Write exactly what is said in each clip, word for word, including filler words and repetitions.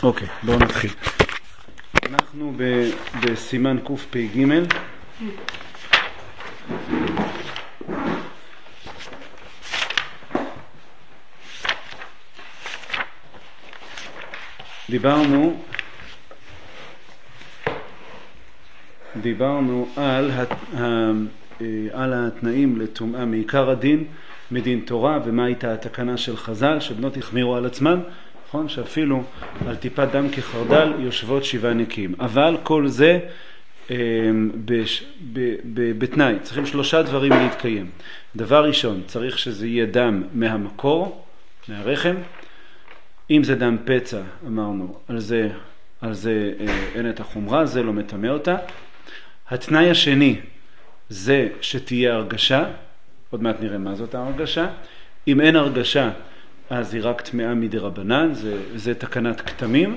אוקיי, בואו נתחיל. אנחנו בסימן קפ"ג. דיברנו דיברנו על על התנאים לטומאה מעיקר הדין מדין תורה, ומה הייתה התקנה של חז"ל שבנות החמירו על עצמן, נכון? שאפילו על טיפת דם כחרדל יושבות שבעה נקיים. אבל כל זה בש, ב, ב, בתנאי, צריכים שלושה דברים להתקיים. דבר ראשון, צריך שזה יהיה דם מהמקור, מהרחם. אם זה דם פצע, אמרנו, על זה, על זה אין את החומרה, זה לא מטמא אותה. התנאי השני זה שתהיה הרגשה, עוד מעט נראה מה זאת ההרגשה. אם אין הרגשה, אז היא רק טמאה מדרבנן, זה, זה תקנת כתמים.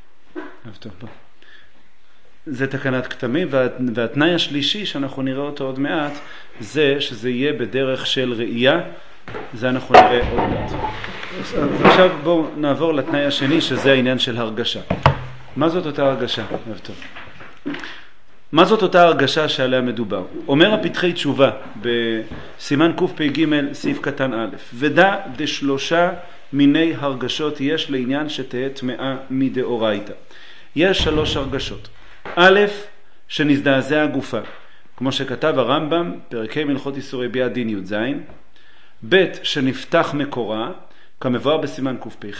זה תקנת כתמים, וה, והתנאי השלישי שאנחנו נראה אותו עוד מעט, זה שזה יהיה בדרך של ראייה, זה אנחנו נראה עוד מעט. עכשיו בואו נעבור לתנאי השני, שזה העניין של הרגשה. מה זאת אותה הרגשה? טוב. מה זאת אותה הרגשה שעליה מדובר? אומר הפתחי תשובה בסימן קפ"ג סעיף קטן א', ודע דשלושה מיני הרגשות יש לעניין שתהיה טמאה מדאורייתא. יש שלוש הרגשות. א', שנזדעזע הגופה, כמו שכתב הרמב"ם פרקי מלכות איסורי ביאה דין י"ז. ב', שנפתח מקורה, כמבואר בסימן קפ"ח.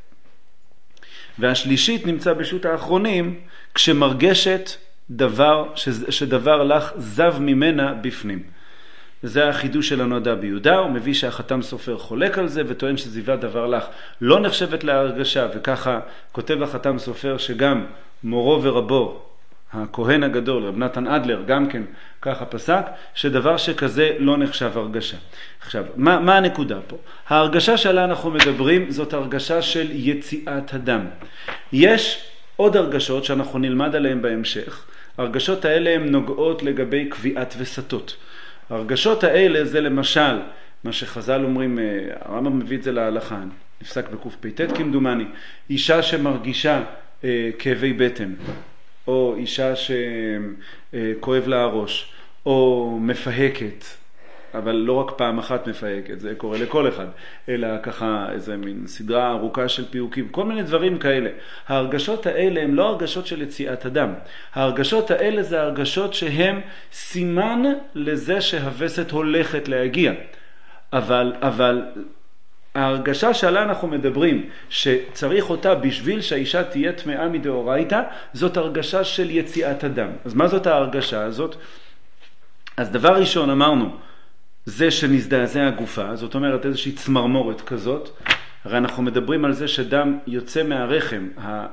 והשלישית נמצא בשו"ת האחרונים, כשמרגשת דבר, שדבר לך זב ממנה בפנים. זה החידוש של הנודע ביהודה, הוא מביא שהחתם סופר חולק על זה וטוען שזיבת דבר לך לא נחשבת להרגשה, וככה כותב החתם סופר שגם מורו ורבו, הכהן הגדול, רב נתן אדלר, גם כן ככה פסק, שדבר שכזה לא נחשב הרגשה. עכשיו, מה, מה הנקודה פה? ההרגשה שעליה אנחנו מדברים זאת הרגשה של יציאת הדם. יש עוד הרגשות שאנחנו נלמד עליהן בהמשך. הרגשות האלה הן נוגעות לגבי קביעת וסתות. הרגשות האלה זה למשל, מה שחז"ל אומרים, הרמב"ם מביא את זה להלכה, נפסק בקפ"ט כמדומני, אישה שמרגישה אה, כאבי בטן, או אישה שכואב לה הראש, או מפהקת, אבל לא רק פעם אחת מפהקת, זה קורה לכל אחד, אלא ככה איזה מין סדרה ארוכה של פיוקים, כל מיני דברים כאלה. ההרגשות האלה הם לא הרגשות של יציאת הדם. ההרגשות האלה זה הרגשות שהם סימן לזה שהווסת הולכת להגיע. אבל, אבל ההרגשה שעליה אנחנו מדברים, שצריך אותה בשביל שהאישה תהיה טמאה מדאורייתא, זאת הרגשה של יציאת הדם. אז מה זאת ההרגשה הזאת? אז דבר ראשון אמרנו, זה שנזדעזע הגופה, זאת אומרת איזושהי צמרמורת כזאת. הרי אנחנו מדברים על זה שדם יוצא מהרחם,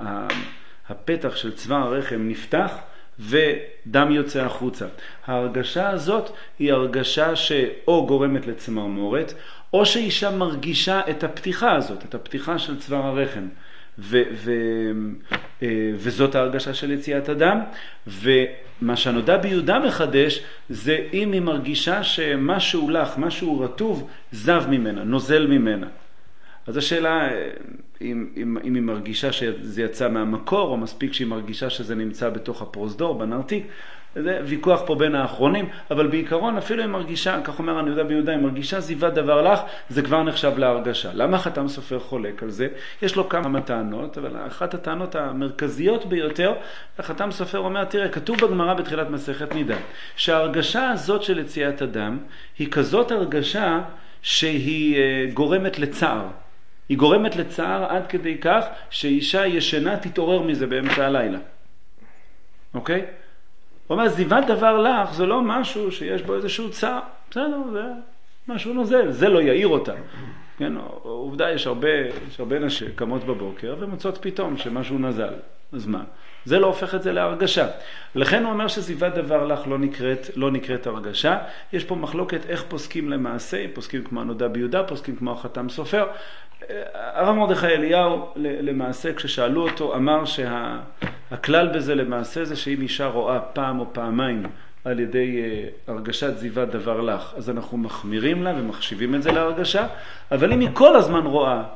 הפתח של צוואר הרחם נפתח ודם יוצא החוצה. ההרגשה הזאת היא הרגשה שאו גורמת לצמרמורת, או שאישה מרגישה את הפתיחה הזאת, את הפתיחה של צוואר הרחם. ו- ו- וזאת ההרגשה של יציאת הדם. ומה שהנודע ביהודה מחדש זה אם היא מרגישה שמשהו לך, משהו רטוב, זב ממנה, נוזל ממנה. אז השאלה אם, אם, אם היא מרגישה שזה יצא מהמקור, או מספיק שהיא מרגישה שזה נמצא בתוך הפרוזדור, בנרתיק. זה ויכוח פה בין האחרונים, אבל בעיקרון אפילו אם מרגישה, כך אומר הנודע ביהודה, אם מרגישה זיבת דבר לך, זה כבר נחשב להרגשה. למה חתם סופר חולק על זה? יש לו כמה טענות, אבל אחת הטענות המרכזיות ביותר, חתם סופר אומר, תראה, כתוב בגמרא בתחילת מסכת נידה, שההרגשה הזאת של יציאת הדם, היא כזאת הרגשה שהיא גורמת לצער. היא גורמת לצער עד כדי כך שאישה ישנה תתעורר מזה באמצע הלילה. אוקיי? הוא אומר, זיבת דבר לך זה לא משהו שיש בו איזשהו צער. בסדר, זה משהו נוזל. זה לא יעיר אותה. כן, עובדה, יש הרבה, יש הרבה נשים קמות בבוקר ומוצאות פתאום שמשהו נזל. אז מה? זה לא הופך את זה להרגשה. לכן הוא אומר שזיבת דבר לך לא נקראת, לא נקראת הרגשה. יש פה מחלוקת איך פוסקים למעשה, פוסקים כמו הנודע ביהודה, פוסקים כמו החתם סופר. הרב מרדכי אליהו למעשה כששאלו אותו אמר שהכלל בזה למעשה זה שאם אישה רואה פעם או פעמיים על ידי הרגשת זיבת דבר לך, אז אנחנו מחמירים לה ומחשיבים את זה להרגשה. אבל אם היא כל הזמן רואה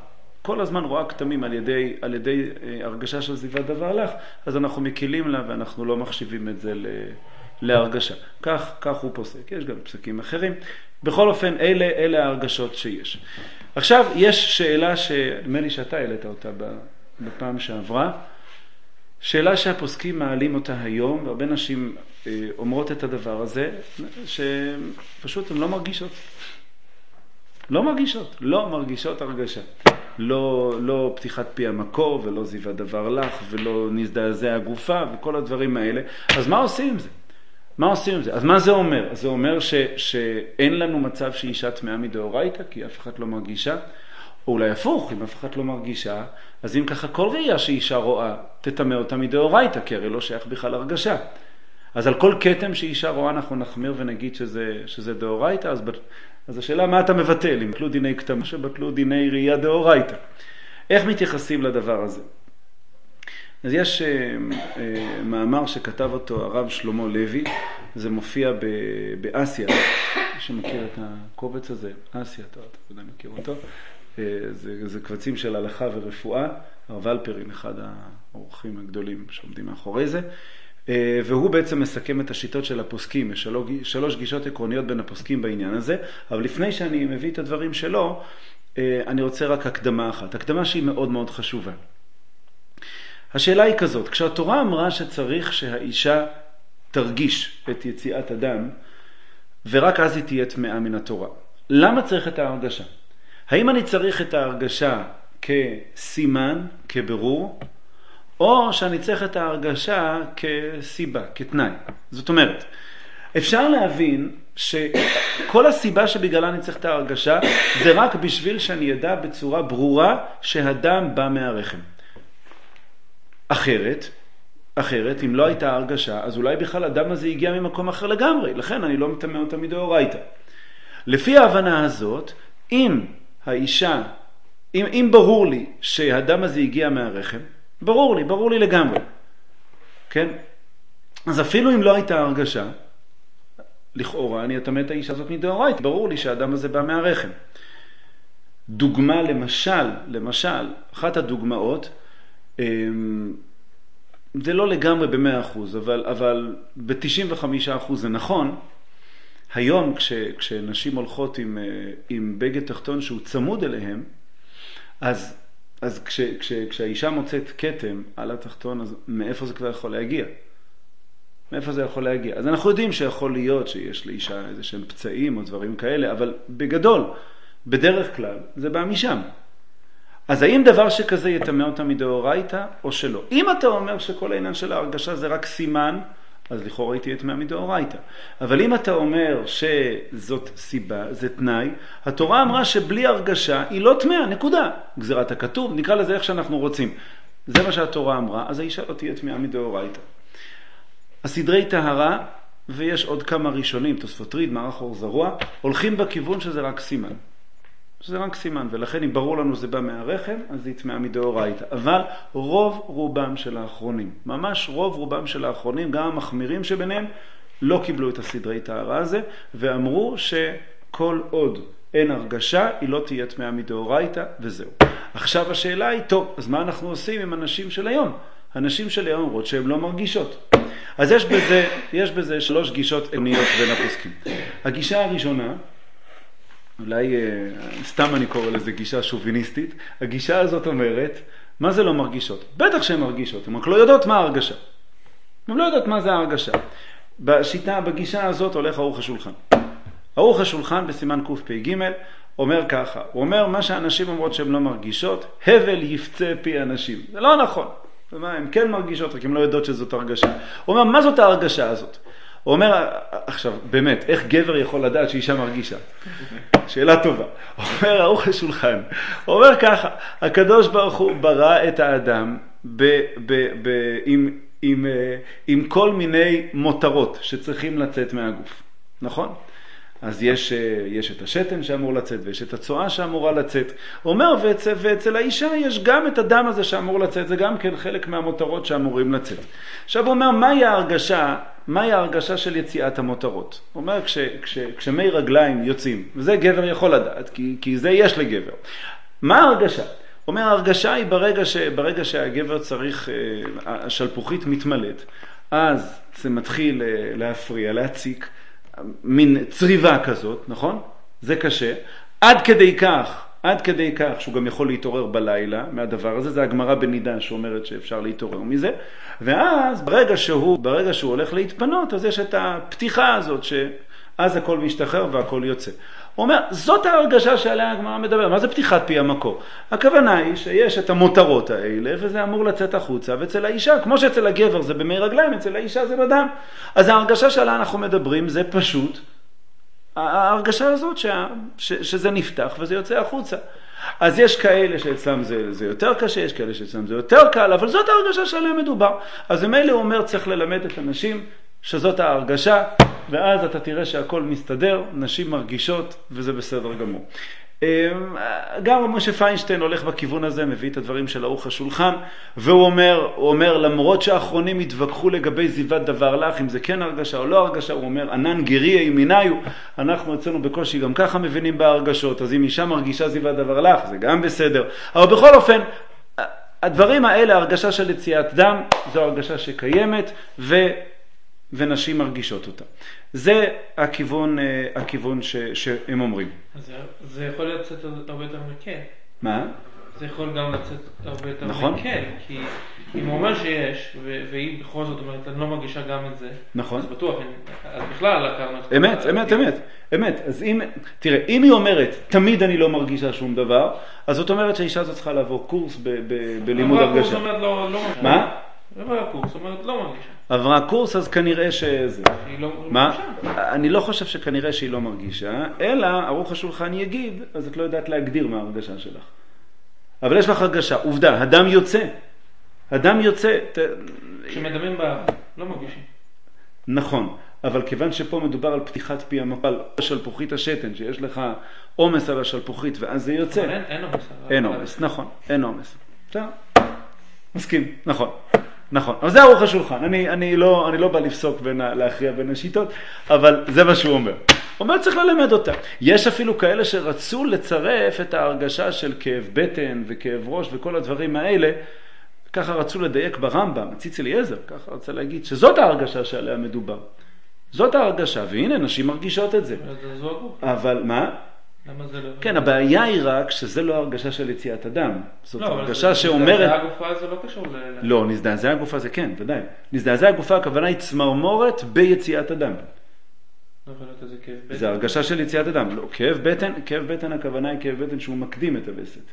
כל הזמן רואה כתמים על ידי, על ידי הרגשה של זיוות דבר לך, אז אנחנו מקילים לה ואנחנו לא מחשיבים את זה להרגשה. כך, כך הוא פוסק. יש גם פסקים אחרים. בכל אופן, אלה, אלה ההרגשות שיש. עכשיו, יש שאלה שנדמה לי שאתה העלית אותה בפעם שעברה, שאלה שהפוסקים מעלים אותה היום, והרבה נשים אה, אומרות את הדבר הזה, שפשוט הן לא מרגישות. לא מרגישות, לא מרגישות הרגשה. לא, לא פתיחת פי המקור, ולא זיווה דבר לך, ולא נזדעזע הגופה, וכל הדברים האלה. אז מה עושים עם זה? מה עושים עם זה? אז מה זה אומר? זה אומר ש, שאין לנו מצב שאישה טמאה מדאורייתא, כי אף אחד לא מרגישה. או אולי הפוך, אם אף אחד לא מרגישה, אז אם ככה כל ראייה שאישה רואה, תטמא אותה מדאורייתא, כי הרי לא שייך בכלל הרגשה. אז על כל כתם שאישה רואה אנחנו נחמיר ונגיד שזה, שזה דאורייתא, אז, אז השאלה מה אתה מבטל, אם בטלו דיני כתמה שבטלו דיני ראייה דאורייתא. איך מתייחסים לדבר הזה? אז יש אה, אה, מאמר שכתב אותו הרב שלמה לוי, זה מופיע ב, באסיה, מי שמכיר את הקובץ הזה, אסיה, אתה יודע מכיר אותו, אה, זה, זה קבצים של הלכה ורפואה, הרב אלפרין, אחד האורחים הגדולים שעומדים מאחורי זה, אה, והוא בעצם מסכם את השיטות של הפוסקים, יש שלוש, שלוש גישות עקרוניות בין הפוסקים בעניין הזה, אבל לפני שאני מביא את הדברים שלו, אה, אני רוצה רק הקדמה אחת, הקדמה שהיא מאוד מאוד חשובה. השאלה היא כזאת, כשהתורה אמרה שצריך שהאישה תרגיש את יציאת הדם, ורק אז היא תהיה טמאה מן התורה. למה צריך את ההרגשה? האם אני צריך את ההרגשה כסימן, כברור, או שאני צריך את ההרגשה כסיבה, כתנאי? זאת אומרת, אפשר להבין שכל הסיבה שבגללה אני צריך את ההרגשה, זה רק בשביל שאני ידע בצורה ברורה שהדם בא מהרחם. אחרת, אחרת, אם לא הייתה הרגשה, אז אולי בכלל הדם הזה הגיע ממקום אחר לגמרי, לכן אני לא מטמא אותה מדאורייתא. לפי ההבנה הזאת, אם האישה, אם, אם ברור לי שהדם הזה הגיע מהרחם, ברור לי, ברור לי לגמרי. כן? אז אפילו אם לא הייתה הרגשה, לכאורה אני אטמא את האישה הזאת מדאורייתא, ברור לי שהדם הזה בא מהרחם. דוגמה למשל, למשל, אחת הדוגמאות, זה לא לגמרי ב-מאה אחוז, אבל, אבל ב-תשעים וחמישה אחוז זה נכון. היום כש, כשנשים הולכות עם, עם בגד תחתון שהוא צמוד אליהם, אז, אז כש, כש, כשהאישה מוצאת כתם על התחתון, אז מאיפה זה כבר יכול להגיע? מאיפה זה יכול להגיע? אז אנחנו יודעים שיכול להיות שיש לאישה איזה שהם פצעים או דברים כאלה, אבל בגדול, בדרך כלל, זה בא משם. אז האם דבר שכזה יטמא אותה מדאורייתא או שלא? אם אתה אומר שכל העניין של ההרגשה זה רק סימן, אז לכאורה היא תהיה טמאה מדאורייתא. אבל אם אתה אומר שזאת סיבה, זה תנאי, התורה אמרה שבלי הרגשה היא לא טמאה, נקודה. גזירת הכתוב, נקרא לזה איך שאנחנו רוצים. זה מה שהתורה אמרה, אז האישה לא תהיה טמאה מדאורייתא. הסדרי טהרה, ויש עוד כמה ראשונים, תוספות ריד, מערך אור זרוע, הולכים בכיוון שזה רק סימן. זה רק סימן, ולכן אם ברור לנו זה בא מהרחם, אז זה יטמא מדאורייתא. אבל רוב רובם של האחרונים, ממש רוב רובם של האחרונים, גם המחמירים שביניהם, לא קיבלו את הסדרי טהרה הזה, ואמרו שכל עוד אין הרגשה, היא לא תהיה טמאה מדאורייתא, וזהו. עכשיו השאלה היא, טוב, אז מה אנחנו עושים עם אנשים של היום? הנשים של היום אומרות שהן לא מרגישות. אז יש בזה, יש בזה שלוש גישות עקרוניות בין הפוסקים. הגישה הראשונה, אולי סתם אני קורא לזה גישה שוביניסטית, הגישה הזאת אומרת, מה זה לא מרגישות? בטח שהן מרגישות, הן רק לא יודעות מה ההרגשה. הן לא יודעות מה זה ההרגשה. בשיטה, בגישה הזאת הולך ערוך השולחן. ערוך השולחן בסימן קפ"ג אומר ככה, הוא אומר מה שאנשים אומרות שהן לא מרגישות, הבל יפצה פי אנשים. זה לא נכון. הן כן מרגישות, רק הן לא יודעות שזאת הרגשה. הוא אומר, מה זאת ההרגשה הזאת? הוא אומר, עכשיו, באמת, איך גבר יכול לדעת שאישה מרגישה? שאלה טובה. הוא אומר, ערוך השולחן. הוא אומר ככה, הקדוש ברוך הוא ברא את האדם ב, ב, ב, עם, עם, עם כל מיני מותרות שצריכים לצאת מהגוף. נכון? אז יש, יש את השתן שאמור לצאת, ויש את הצואה שאמורה לצאת. הוא אומר, ואצל, ואצל האישה יש גם את הדם הזה שאמור לצאת, זה גם כן חלק מהמותרות שאמורים לצאת. עכשיו הוא אומר, מהי ההרגשה, מהי ההרגשה של יציאת המותרות? הוא אומר, כש, כש, כשמי רגליים יוצאים, וזה גבר יכול לדעת, כי, כי זה יש לגבר. מה ההרגשה? אומר, ההרגשה היא ברגע, ש, ברגע שהגבר צריך, השלפוחית מתמלאת, אז זה מתחיל להפריע, להציק, מין צריבה כזאת, נכון? זה קשה. עד כדי כך, עד כדי כך שהוא גם יכול להתעורר בלילה מהדבר הזה, זה הגמרא בנידה שאומרת שאפשר להתעורר מזה, ואז ברגע שהוא, ברגע שהוא הולך להתפנות, אז יש את הפתיחה הזאת שאז הכל משתחרר והכל יוצא. הוא אומר, זאת ההרגשה שעליה הגמרא מדבר. מה זה פתיחת פי המקור? הכוונה היא שיש את המותרות האלה, וזה אמור לצאת החוצה, ואצל האישה, כמו שאצל הגבר זה במי רגליים, אצל האישה זה בדם. אז ההרגשה שעליה אנחנו מדברים זה פשוט, ההרגשה הזאת ש... ש... שזה נפתח וזה יוצא החוצה. אז יש כאלה שאצלם זה, זה יותר קשה, יש כאלה שאצלם זה יותר קל, אבל זאת ההרגשה שעליה מדובר. אז ממילא הוא אומר, צריך ללמד את הנשים שזאת ההרגשה, ואז אתה תראה שהכל מסתדר, נשים מרגישות, וזה בסדר גמור. גם משה פיינשטיין הולך בכיוון הזה, מביא את הדברים של ערוך השולחן, והוא אומר, הוא אומר, למרות שהאחרונים התווכחו לגבי זיבת דבר לך, אם זה כן הרגשה או לא הרגשה, הוא אומר, ענן גריה ימיניו, אנחנו אצלנו בקושי גם ככה מבינים בהרגשות, אז אם אישה מרגישה זיבת דבר לך, זה גם בסדר. אבל בכל אופן, הדברים האלה, הרגשה של יציאת דם, זו הרגשה שקיימת, ו... ונשים מרגישות אותה. זה הכיוון, הכיוון ש, שהם אומרים. זה, זה יכול לצאת הרבה יותר מקל. מה? זה יכול גם לצאת הרבה יותר נכון. מקל, כי אם הוא אומר שיש, והיא בכל זאת אומרת, אני לא מרגישה גם את זה, נכון. אז בטוח, אז בכלל לקרנו את... אמת, אמת, אמת, אמת. אז אם, תראה, אם היא אומרת, תמיד אני לא מרגישה שום דבר, אז זאת אומרת שהאישה הזאת צריכה לעבור קורס ב, ב, בלימוד הרגשה. קורס אומרת לא, לא מרגישה. מה? עברה קורס אומרת לא מרגישה. עברה קורס, אז כנראה שזה. שהיא לא מה? מרגישה. אני לא חושב שכנראה שהיא לא מרגישה, אלא ערוך השולחן יגיד, אז את לא יודעת להגדיר מה ההרגשה שלך. אבל יש לך הרגשה, עובדה, הדם יוצא. הדם יוצא. כשמדמים באף, לא מרגישים. נכון, אבל כיוון שפה מדובר על פתיחת פי המפל, שלפוחית השתן, שיש לך עומס על השלפוחית ואז זה יוצא. אין, אין עומס. אין עומס, נכון, אין עומס. בסדר? מסכים, נכון. נכון, אבל זה ערוך השולחן, אני, אני, לא, אני לא בא לפסוק בין, להכריע בין השיטות, אבל זה מה שהוא אומר. הוא אומר, צריך ללמד אותה. יש אפילו כאלה שרצו לצרף את ההרגשה של כאב בטן וכאב ראש וכל הדברים האלה, ככה רצו לדייק ברמב"ם, הציץ אליעזר, ככה רצה להגיד שזאת ההרגשה שעליה מדובר. זאת ההרגשה, והנה, נשים מרגישות את זה. אבל מה? למה זה לא? כן, הבעיה היא רק שזה לא הרגשה של יציאת אדם. זאת לא, הרגשה שאומרת... נזדעזע הגופה זה לא קשור ל... לא, נזדעזע הגופה זה כן, ודאי. נזדעזע הגופה הכוונה היא צמרמורת ביציאת אדם. אבל זה כאב בטן. זה הרגשה של יציאת אדם. לא, כאב בטן, כאב בטן הכוונה היא כאב בטן שהוא מקדים את הווסת.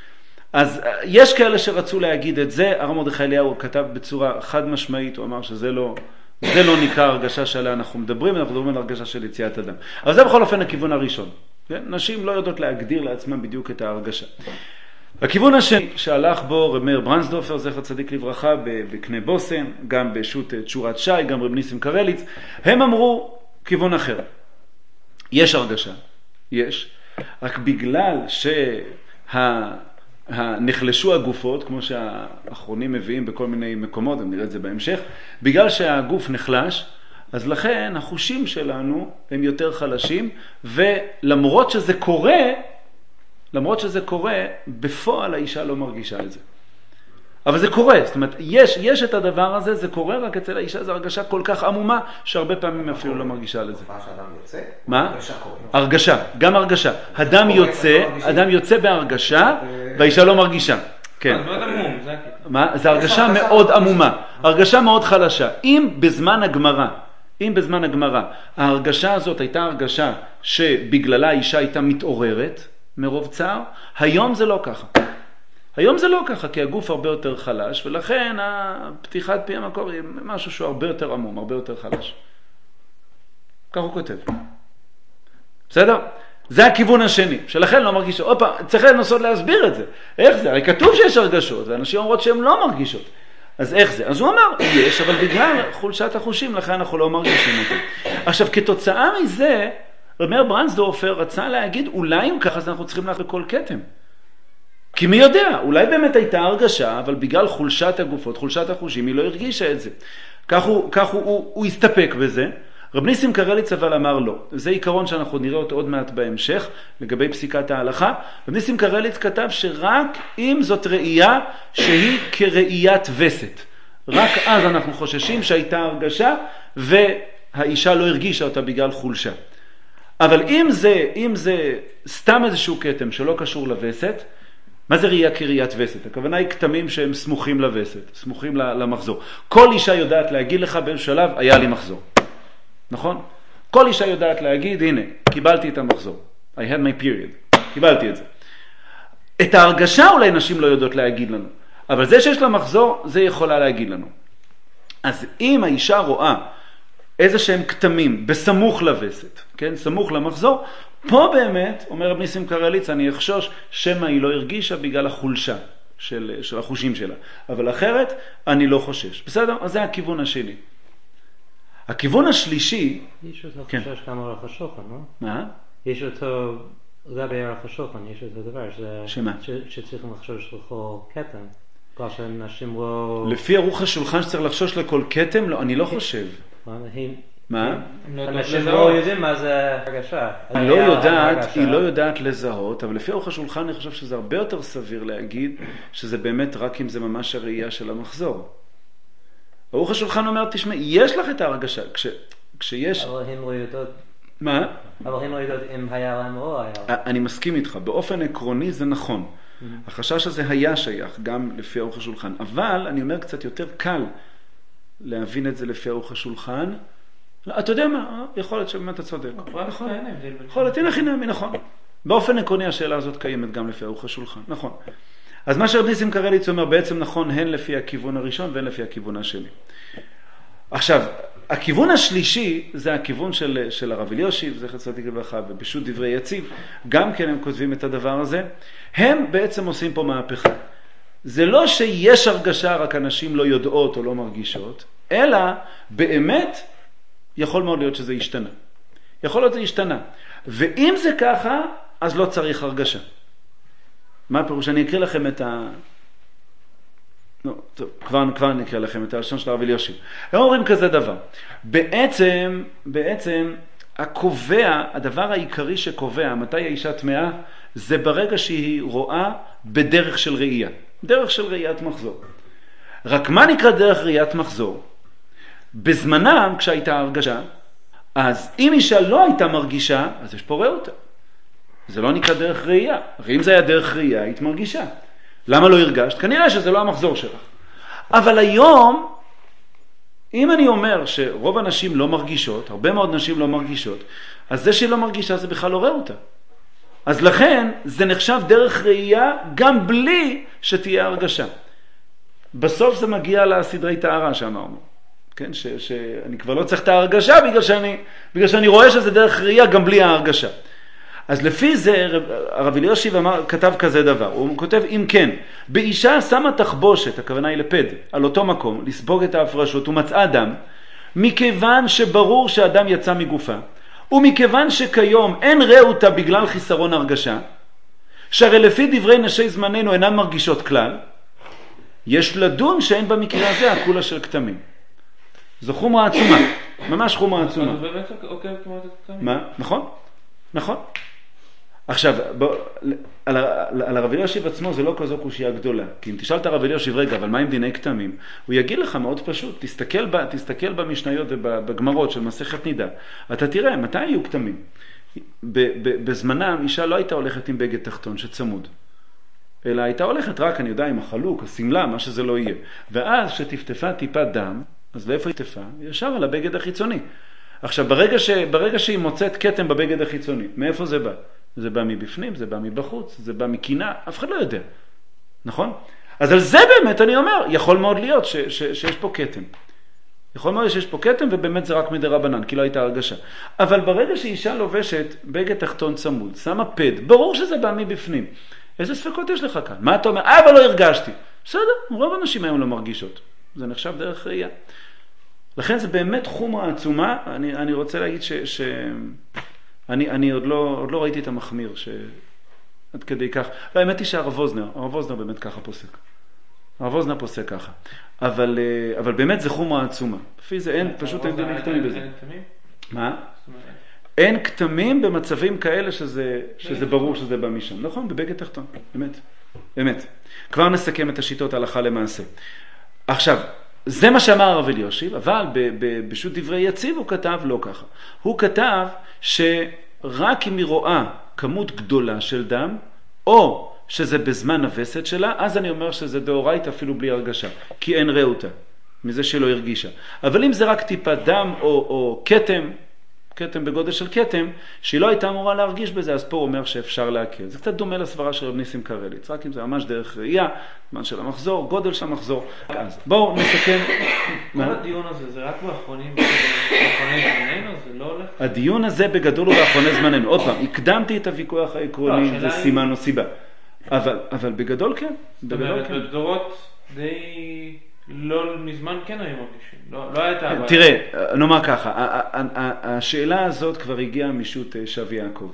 אז יש כאלה שרצו להגיד את זה, הרב מרדכי אליהו כתב בצורה חד משמעית, הוא אמר שזה לא... זה לא נקרא הרגשה שעליה אנחנו מדברים, אנחנו מדברים על הרגשה של יציאת אדם. אבל זה בכל אופן הכיוון הראשון. נשים לא יודעות להגדיר לעצמם בדיוק את ההרגשה. הכיוון השני שהלך בו רב מאיר ברנסדורפר, זכר צדיק לברכה, בקנה בוסן, גם בשו"ת תשורת שי, גם רב ניסים קרליץ, הם אמרו כיוון אחר. יש הרגשה, יש, רק בגלל שנחלשו הגופות, כמו שהאחרונים מביאים בכל מיני מקומות, אני נראה את זה בהמשך, בגלל שהגוף נחלש, אז לכן החושים שלנו הם יותר חלשים, ולמרות שזה קורה, למרות שזה קורה, בפועל האישה לא מרגישה את זה. אבל זה קורה, זאת אומרת, יש, יש את הדבר הזה, זה קורה, רק אצל האישה זו הרגשה כל כך עמומה, שהרבה פעמים אפילו לא מרגישה לזה. תופעה שאדם יוצא? מה? הרגשה קורה. הרגשה, גם הרגשה. אדם יוצא, אדם יוצא בהרגשה, והאישה לא מרגישה. כן. אז מאוד עמום, זה הקטע. מה? זה הרגשה מאוד עמומה, הרגשה מאוד חלשה. אם בזמן הגמרא, אם בזמן הגמרא, ההרגשה הזאת הייתה הרגשה שבגללה האישה הייתה מתעוררת מרוב צער, היום זה לא ככה. היום זה לא ככה, כי הגוף הרבה יותר חלש, ולכן הפתיחת פי המקור היא משהו שהוא הרבה יותר עמום, הרבה יותר חלש. כך הוא כותב. בסדר? זה הכיוון השני, שלכן לא מרגישות. עוד פעם, צריך לנסות להסביר את זה. איך זה? הרי כתוב שיש הרגשות, ואנשים אומרות שהן לא מרגישות. אז איך זה? אז הוא אמר, יש, אבל בגלל חולשת החושים, לכן אנחנו לא מרגישים אותם. עכשיו, כתוצאה מזה, רב מאיר ברנסדורפר רצה להגיד, אולי אם ככה, אז אנחנו צריכים ללכת בכל כתם. כי מי יודע, אולי באמת הייתה הרגשה, אבל בגלל חולשת הגופות, חולשת החושים, היא לא הרגישה את זה. כך הוא, כך הוא, הוא, הוא הסתפק בזה, רב ניסים קרליץ אבל אמר לא. זה עיקרון שאנחנו נראה אותו עוד מעט בהמשך, לגבי פסיקת ההלכה. רב ניסים קרליץ כתב שרק אם זאת ראייה שהיא כראיית וסת. רק אז אנחנו חוששים שהייתה הרגשה והאישה לא הרגישה אותה בגלל חולשה. אבל אם זה, אם זה סתם איזשהו קטם שלא קשור לווסת, מה זה ראייה כראיית וסת? הכוונה היא כתמים שהם סמוכים לווסת, סמוכים למחזור. כל אישה יודעת להגיד לך באיזה שלב, היה לי מחזור. נכון? כל אישה יודעת להגיד, הנה, קיבלתי את המחזור. I had my period. קיבלתי את זה. את ההרגשה אולי נשים לא יודעות להגיד לנו. אבל זה שיש לה מחזור, זה יכולה להגיד לנו. אז אם האישה רואה איזה שהם כתמים בסמוך לווסת, כן? סמוך למחזור, פה באמת, אומר רב ניסים קרליץ, אני אחשוש שמא היא לא הרגישה בגלל החולשה של, של החושים שלה. אבל אחרת, אני לא חושש. בסדר? אז זה הכיוון השני. הכיוון השלישי... יש אותו כן. חשש גם על ערך השולחן, לא? מה? יש אותו, לגבי ערך השולחן, יש אותו דבר, שזה, שמה? ש, שצריכים לחשוש לכל קטן, בגלל שאנשים לא... לפי ערוך השולחן שצריך לחשוש לכל קטם? לא, אני לא חושב. מה? אנשים לא יודעים מה זה הרגשה. היא לא יודעת, היא לא יודעת לזהות, אבל לפי ערוך השולחן אני חושב שזה הרבה יותר סביר להגיד שזה באמת רק אם זה ממש הראייה של המחזור. ערוך השולחן אומר, תשמע, יש לך את ההרגשה, כש, כשיש... אבל הן לא יודעות... מה? אבל הן לא יודעות אם היה להם או לא היה להם. אני מסכים איתך, באופן עקרוני זה נכון. החשש הזה היה שייך גם לפי ערוך השולחן, אבל אני אומר קצת יותר קל להבין את זה לפי ערוך השולחן. אתה יודע מה? יכול להיות שבאמת אתה צודק. יכול להיות, הנה חינמי, נכון. באופן עקרוני השאלה הזאת קיימת גם לפי ערוך השולחן, נכון. אז מה שרב ניסים קרליץ אומר בעצם נכון הן לפי הכיוון הראשון והן לפי הכיוון השני. עכשיו, הכיוון השלישי זה הכיוון של, של הרב אלישיב, זכר צדיק לברכה, ובשו"ת דברי יציב, גם כן הם כותבים את הדבר הזה. הם בעצם עושים פה מהפכה. זה לא שיש הרגשה רק אנשים לא יודעות או לא מרגישות, אלא באמת יכול מאוד להיות שזה השתנה. יכול להיות שזה השתנה. ואם זה ככה, אז לא צריך הרגשה. מה הפירוש? אני אקריא לכם את ה... לא, טוב, כבר, כבר אני אקריא לכם את הלשון של הרב אלישיב. הם אומרים כזה דבר. בעצם, בעצם, הקובע, הדבר העיקרי שקובע, מתי האישה טמאה, זה ברגע שהיא רואה בדרך של ראייה. דרך של ראיית מחזור. רק מה נקרא דרך ראיית מחזור? בזמנם, כשהייתה הרגשה, אז אם אישה לא הייתה מרגישה, אז יש פה ראותה. זה לא נקרא דרך ראייה. הרי אם זה היה דרך ראייה, היית מרגישה. למה לא הרגשת? כנראה שזה לא המחזור שלך. אבל היום, אם אני אומר שרוב הנשים לא מרגישות, הרבה מאוד נשים לא מרגישות, אז זה שהיא לא מרגישה זה בכלל לא ראותה. אז לכן זה נחשב דרך ראייה גם בלי שתהיה הרגשה. בסוף זה מגיע לסדרי טהרה שאמרנו. כן? ש, שאני כבר לא צריך את ההרגשה בגלל שאני, בגלל שאני רואה שזה דרך ראייה גם בלי ההרגשה. אז לפי זה הרב אלישיב אמר, כתב כזה דבר, הוא כותב אם כן, באישה שמה תחבושת, הכוונה היא לפד, על אותו מקום, לספוג את ההפרשות ומצאה דם, מכיוון שברור שהאדם יצא מגופה, ומכיוון שכיום אין ראותה בגלל חיסרון הרגשה, שהרי לפי דברי נשי זמננו אינן מרגישות כלל, יש לדון שאין במקרה הזה הקולה של כתמים. זו חומרה עצומה, ממש חומרה עצומה. אז באמת עוקב כמות את כתמים? מה? נכון? נכון. עכשיו, בוא, על, על, על הרב אלישיב עצמו זה לא כזו קושיה גדולה, כי אם תשאל את הרב אלישיב רגע, אבל מה עם דיני כתמים? הוא יגיד לך מאוד פשוט, תסתכל, ב, תסתכל במשניות ובגמרות של מסכת נידה, אתה תראה מתי היו כתמים. ב, ב, בזמנם אישה לא הייתה הולכת עם בגד תחתון שצמוד, אלא הייתה הולכת רק, אני יודע, עם החלוק, הסמלה, מה שזה לא יהיה. ואז שתפתפה טיפת דם, אז לאיפה היא תפתפה? ישר על הבגד החיצוני. עכשיו, ברגע, ש, ברגע שהיא מוצאת כתם בבגד החיצוני, מאיפה זה בא? זה בא מבפנים, זה בא מבחוץ, זה בא מקינה, אף אחד לא יודע. נכון? אז על זה באמת אני אומר, יכול מאוד להיות ש, ש, שיש פה כתם. יכול מאוד להיות שיש פה כתם, ובאמת זה רק מדרבנן, כי לא הייתה הרגשה. אבל ברגע שאישה לובשת בגד תחתון צמוד, שמה פד, ברור שזה בא מבפנים. איזה ספקות יש לך כאן? מה אתה אומר? אה, אבל לא הרגשתי. בסדר, רוב האנשים היום לא מרגישות. זה נחשב דרך ראייה. לכן זה באמת חומרה עצומה. אני, אני רוצה להגיד ש... ש... אני, אני עוד לא, עוד לא ראיתי את המחמיר, שעד כדי כך. לא, האמת היא שהרב אוזנר, הרב אוזנר באמת ככה פוסק. הרב אוזנר פוסק ככה. אבל, אבל באמת זה חומרה עצומה. לפי זה אין, פשוט אין דינים קטנים בזה. מה? אין כתמים במצבים כאלה שזה, שזה ברור שזה בא משם. נכון, בבגד תחתון, באמת, באמת. כבר נסכם את השיטות הלכה למעשה. עכשיו, זה מה שאמר הרב אלישיב, אבל בשו"ת דברי יציב הוא כתב לא ככה. הוא כתב שרק אם היא רואה כמות גדולה של דם, או שזה בזמן הווסת שלה, אז אני אומר שזה דאורייתא אפילו בלי הרגשה, כי אין ראותה, מזה שלא הרגישה. אבל אם זה רק טיפה דם או, או כתם, כתם בגודל של כתם, שהיא לא הייתה אמורה להרגיש בזה, אז פה הוא אומר שאפשר להקל. זה קצת דומה לסברה של רב ניסים קרליץ, רק אם זה ממש דרך ראייה, זמן של המחזור, גודל של המחזור. אז בואו נסכם. כל הדיון הזה זה רק באחרונים, באחרוני זמננו, זה לא הולך? הדיון הזה בגדול הוא באחרוני זמננו. עוד פעם, הקדמתי את הוויכוח העקרוני, זה סימן או סיבה. אבל, אבל בגדול כן. זאת אומרת, בדורות די לא מזמן כן היו מרגישים. לא, לא הייתה הבעיה. תראה, נאמר ככה, השאלה הזאת כבר הגיעה משו"ת שב יעקב.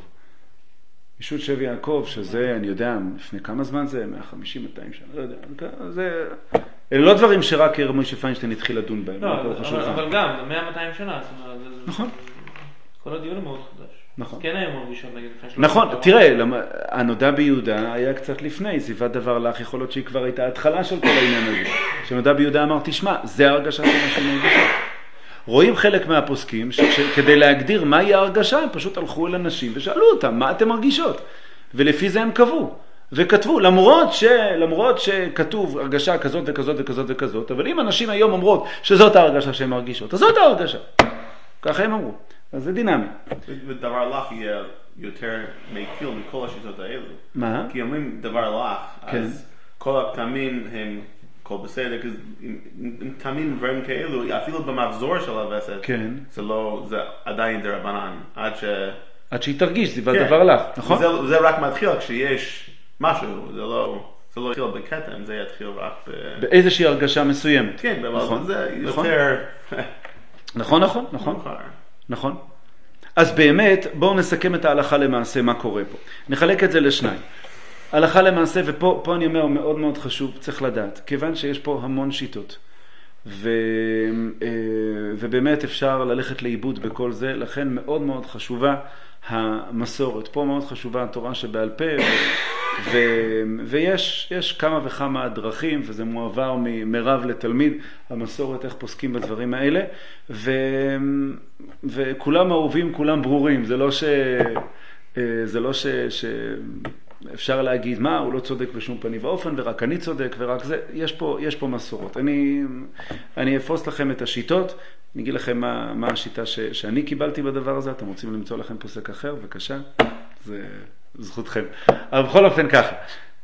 משו"ת שב יעקב, שזה, אני יודע, לפני כמה זמן זה? מאה חמישים מאתיים שנה, לא יודע. זה, אלה לא דברים שרק רב משה פיינשטיין התחיל לדון בהם. לא, אבל, אבל גם, זה מאה מאתיים שנה. נכון. כל הדיון הוא מאוד חדש. נכון. כן היה מרגישות נגיד. נכון, תראה, הנודע ביהודה היה קצת לפני, זיוות דבר לך, יכול להיות שהיא כבר הייתה התחלה של כל העניין הזה. שנודע ביהודה אמר, תשמע, זה הרגשה של מה שאני מרגישה. רואים חלק מהפוסקים, שכדי להגדיר מהי ההרגשה, הם פשוט הלכו אל אנשים ושאלו אותם, מה אתם מרגישות? ולפי זה הם קבעו. וכתבו, למרות, ש, למרות שכתוב הרגשה כזאת וכזאת וכזאת וכזאת, אבל אם אנשים היום אומרות שזאת ההרגשה שהן מרגישות, אז זאת ההרגשה. ככה הם אמרו. אז זה דינמי. ודבר לך יהיה יותר מקביל מכל השיטות האלו. מה? כי אומרים דבר לך, אז כל הפתמים הם כל בסדר, עם פתמים ודברים כאלו, אפילו במחזור של הווסת, זה לא, זה עדיין דרבנן, עד ש... עד שהיא תרגיש, זה דבר לך, נכון? זה רק מתחיל כשיש משהו, זה לא... זה לא יתחיל בכתם, זה יתחיל רק ב... באיזושהי הרגשה מסוימת. כן, אבל זה יותר... נכון, נכון, נכון. נכון. אז באמת, בואו נסכם את ההלכה למעשה, מה קורה פה. נחלק את זה לשניים. הלכה למעשה, ופה פה אני אומר, מאוד מאוד חשוב, צריך לדעת, כיוון שיש פה המון שיטות, ו, ובאמת אפשר ללכת לאיבוד בכל זה, לכן מאוד מאוד חשובה המסורת. פה מאוד חשובה התורה שבעל פה, ו, ויש יש כמה וכמה דרכים, וזה מועבר מרב לתלמיד, המסורת, איך פוסקים בדברים האלה, ו, וכולם אהובים, כולם ברורים, זה לא ש... זה לא ש... ש אפשר להגיד מה, הוא לא צודק בשום פנים ואופן, ורק אני צודק, ורק זה, יש פה, יש פה מסורות. אני, אני אפוס לכם את השיטות, אני אגיד לכם מה, מה השיטה ש, שאני קיבלתי בדבר הזה, אתם רוצים למצוא לכם פוסק אחר, בבקשה, זה זכותכם. אבל בכל אופן ככה,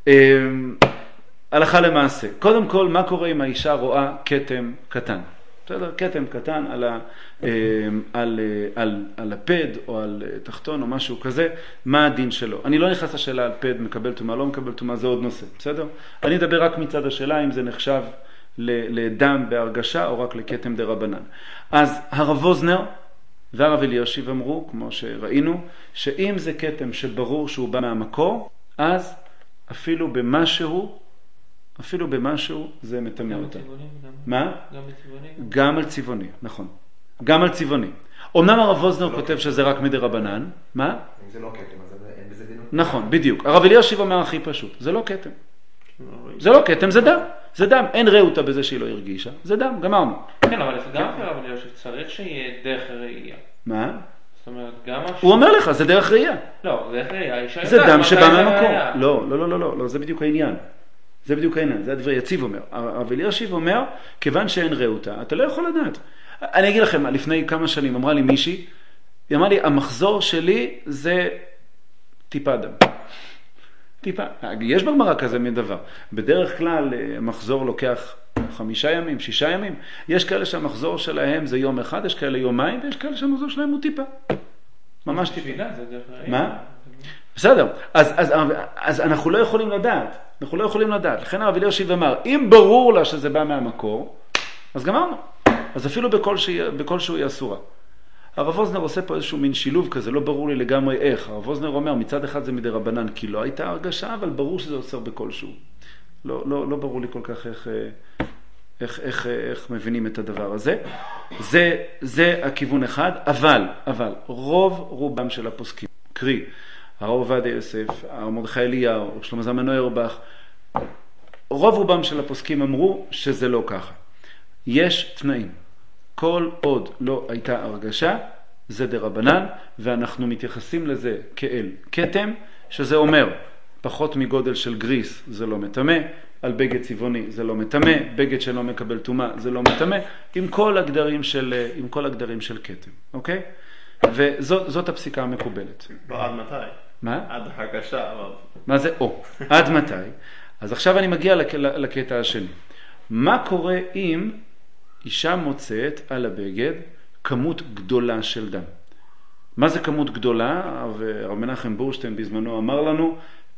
הלכה למעשה, קודם כל, מה קורה אם האישה רואה כתם קטן? בסדר? כתם קטן על, ה, על, על, על הפד או על תחתון או משהו כזה, מה הדין שלו? אני לא נכנס לשאלה על פד, מקבל תומה, לא מקבל תומה, זה עוד נושא, בסדר? אני אדבר רק מצד השאלה אם זה נחשב לדם בהרגשה או רק לכתם דרבנן. אז הרב ווזנר והרב אלישיב אמרו, כמו שראינו, שאם זה כתם שברור שהוא בא מהמקור, אז אפילו במשהו, אפילו במשהו זה מטמא אותה. מה? גם בצבעוני? גם על צבעוני, נכון. גם על צבעוני. אמנם הרב ווזנר כותב שזה רק מדרבנן. מה? אם זה לא כתם, אז אין בזה דין. נכון, בדיוק. הרב אלישיב אומר הכי פשוט. זה לא כתם. זה לא כתם, זה דם. זה דם. אין ראותה בזה שהיא לא הרגישה. זה דם, גמרנו. כן, אבל גם הרב אלישיב צריך שיהיה דרך ראייה. מה? זאת אומרת, גם משהו... הוא אומר לך, זה דרך ראייה. לא, דרך ראייה. זה דם שבא מהמקור. לא, לא, לא, לא, לא, זה בדיוק העניין. זה בדיוק העניין, זה הדבר יציב אומר. הרב אלישיב אומר, כיוון שאין ראותה, אתה לא יכול לדעת. אני אגיד לכם, לפני כמה שנים אמרה לי מישהי, היא אמרה לי, המחזור שלי זה טיפה דם. טיפה. יש בגמרא כזה מדבר. בדרך כלל המחזור לוקח חמישה ימים, שישה ימים. יש כאלה שהמחזור שלהם זה יום אחד, יש כאלה יומיים, ויש כאלה שהמחזור שלהם הוא טיפה. ממש טיפה. בשבילה זה דרך ראייה. מה? בסדר. אז, אז, אז אנחנו לא יכולים לדעת. אנחנו לא יכולים לדעת. לכן הרב אלישיב אמר, אם ברור לה שזה בא מהמקור, אז גמרנו. אז אפילו בכל, שהיא, בכל שהוא היא אסורה. הרב ווזנר עושה פה איזשהו מין שילוב כזה, לא ברור לי לגמרי איך. הרב ווזנר אומר, מצד אחד זה מדרבנן, כי לא הייתה הרגשה, אבל ברור שזה אוסר בכל שהוא. לא, לא, לא ברור לי כל כך איך, איך, איך, איך מבינים את הדבר הזה. זה, זה הכיוון אחד, אבל, אבל, רוב רובם של הפוסקים, קרי, הרב עובדיה יוסף, הרב מרדכי אליהו, שלמה זלמן אוירבך, רוב רובם של הפוסקים אמרו שזה לא ככה. יש תנאים. כל עוד לא הייתה הרגשה, זה דרבנן, ואנחנו מתייחסים לזה כאל כתם, שזה אומר, פחות מגודל של גריס זה לא מטמא, על בגד צבעוני זה לא מטמא, בגד שלא מקבל טומאה זה לא מטמא, עם כל הגדרים של, עם כל הגדרים של כתם, אוקיי? וזאת הפסיקה המקובלת. עד מתי? מה? עד הרגשה, אבל... מה זה? או, עד מתי? אז עכשיו אני מגיע לק... לקטע השני. מה קורה אם אישה מוצאת על הבגד כמות גדולה של דם? מה זה כמות גדולה? הרב מנחם בורשטיין בזמנו אמר לנו,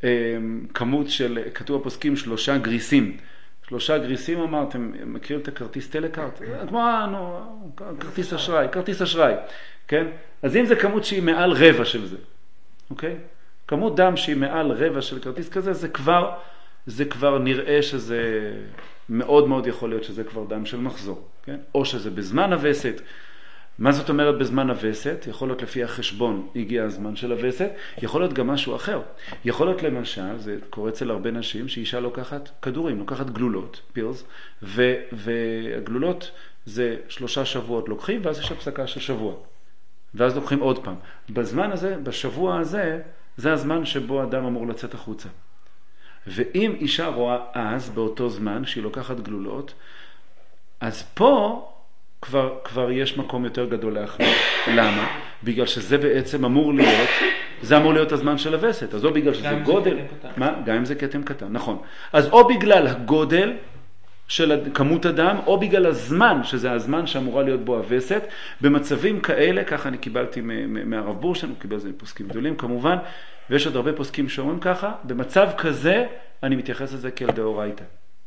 כמות של, כתוב הפוסקים שלושה גריסים. שלושה גריסים אמרתם, מכירים את הכרטיס טלקארט? כמו, נו, כרטיס אשראי, כרטיס אשראי, כן? אז אם זה כמות שהיא מעל רבע של זה, אוקיי? כמות דם שהיא מעל רבע של כרטיס כזה, זה כבר, זה כבר נראה שזה, מאוד מאוד יכול להיות שזה כבר דם של מחזור, כן? או שזה בזמן הווסת. מה זאת אומרת בזמן הווסת? יכול להיות לפי החשבון הגיע הזמן של הווסת, יכול להיות גם משהו אחר. יכול להיות למשל, זה קורה אצל הרבה נשים, שאישה לוקחת כדורים, לוקחת גלולות, פילס, ו- והגלולות זה שלושה שבועות לוקחים, ואז יש הפסקה של שבוע. ואז לוקחים עוד פעם. בזמן הזה, בשבוע הזה, זה הזמן שבו אדם אמור לצאת החוצה. ואם אישה רואה אז, באותו זמן, שהיא לוקחת גלולות, אז פה כבר, כבר יש מקום יותר גדול להחמיר. למה? בגלל שזה בעצם אמור להיות, זה אמור להיות הזמן של הווסת. אז או בגלל שזה גודל, מה? גם אם זה כתם קטן, נכון. אז או בגלל הגודל של כמות הדם, או בגלל הזמן, שזה הזמן שאמורה להיות בו הווסת, במצבים כאלה, ככה אני קיבלתי מהרב בורשטיין, הוא קיבל זה מפוסקים גדולים כמובן, ויש עוד הרבה פוסקים שאומרים ככה, במצב כזה אני מתייחס לזה כאל דאורייתא.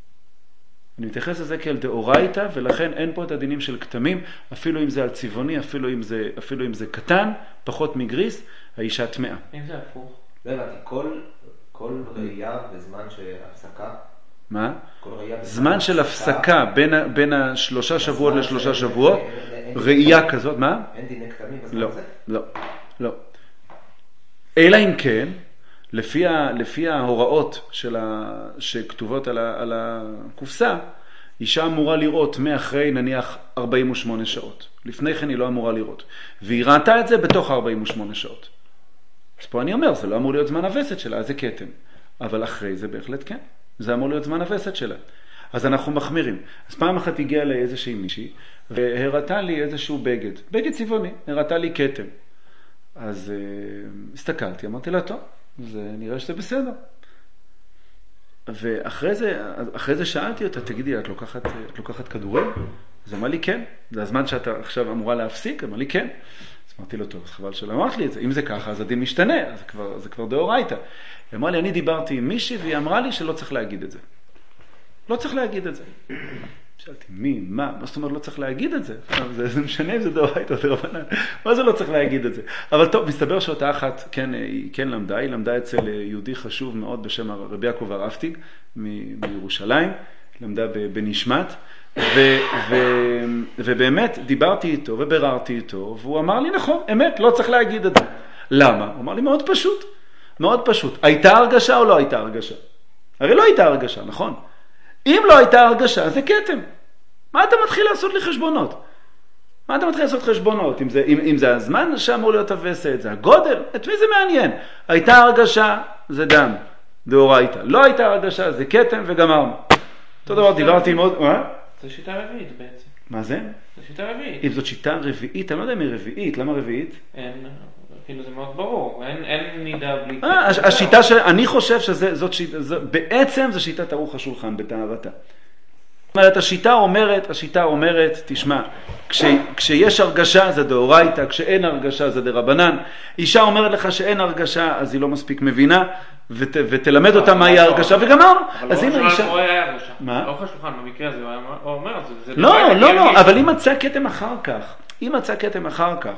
אני מתייחס לזה כאל דאורייתא, ולכן אין פה את הדינים של כתמים, אפילו אם זה על צבעוני, אפילו אם זה, אפילו אם זה קטן, פחות מגריס, האישה טמאה. אם זה הפוך. לא הבנתי, כל, כל ראייה בזמן של הפסקה? מה? זמן של הפסקה בין, בין השלושה שבועות לשלושה שבועות, ראייה כזאת, מה? אין דיני כתמים בזמן לא, הזה? לא, לא. אלא אם כן, לפי, ה, לפי ההוראות של ה, שכתובות על, ה, על הקופסה, אישה אמורה לראות מאחרי נניח ארבעים ושמונה שעות. לפני כן היא לא אמורה לראות. והיא ראתה את זה בתוך ארבעים ושמונה שעות. אז פה אני אומר, זה לא אמור להיות זמן הווסת שלה, זה כתם. אבל אחרי זה בהחלט כן. זה אמור להיות זמן הווסת שלה. אז אנחנו מחמירים. אז פעם אחת הגיעה לאיזושהי מישהי, והראתה לי איזשהו בגד. בגד צבעוני, הראתה לי כתם. אז uh, הסתכלתי, אמרתי לה, טוב, זה נראה שזה בסדר. ואחרי זה, אחרי זה שאלתי אותה, תגידי, את לוקחת, את לוקחת כדורים? אז אמרה לי, כן. זה הזמן שאתה עכשיו אמורה להפסיק? אמרה לי, כן. אז אמרתי לו, טוב, אז חבל שלא אמרת לי את זה. אם זה ככה, אז הדין משתנה, אז זה כבר, זה כבר דאורייתא. היא אמרה לי, אני דיברתי עם מישהי, והיא אמרה לי שלא צריך להגיד את זה. לא צריך להגיד את זה. שאלתי, מי, מה? מה זאת אומרת לא צריך להגיד את זה? זה, זה משנה אם זה דאורייתא או דרבנן. מה זה לא צריך להגיד את זה? אבל טוב, מסתבר שאותה אחת כן, היא כן למדה, היא למדה אצל יהודי חשוב מאוד בשם רבי יעקב הרפטיג מ- מירושלים, למדה בנשמת, ו- ו- ובאמת דיברתי איתו ובררתי איתו, והוא אמר לי, נכון, אמת, לא צריך להגיד את זה. למה? הוא אמר לי, מאוד פשוט, מאוד פשוט. הייתה הרגשה או לא הייתה הרגשה? הרי לא הייתה הרגשה, נכון? אם לא הייתה הרגשה, זה כתם. מה אתה מתחיל לעשות לי חשבונות? מה אתה מתחיל לעשות חשבונות? אם זה, אם, אם זה הזמן שאמור להיות הווסת, זה הגודל, את מי זה מעניין? הייתה הרגשה, זה דם, דאורייתא. לא הייתה הרגשה, זה כתם וגמרנו. אותו דבר, דיברתי עם עוד... מה? זו שיטה רביעית בעצם. מה זה? זו שיטה רביעית. אם זאת שיטה רביעית, אני לא יודע אם היא רביעית, למה רביעית? אין, כאילו זה מאוד ברור, אין, אין נידה בלי... אה, השיטה שאני חושב שזאת שיטה, בעצם זו שיטת ערוך השולחן בטהרתה. זאת אומרת, השיטה אומרת, השיטה אומרת, תשמע, כש, כשיש הרגשה זה דאורייתא, כשאין הרגשה זה דרבנן. אישה אומרת לך שאין הרגשה, אז היא לא מספיק מבינה, ות, ותלמד אותה מהי ההרגשה, וגמרנו. אז אם האישה... מה? ערוך השולחן, במקרה הזה, הוא אומר, זה... לא, לא, לא, אבל אם מצא כתם אחר כך, אם מצא כתם אחר כך,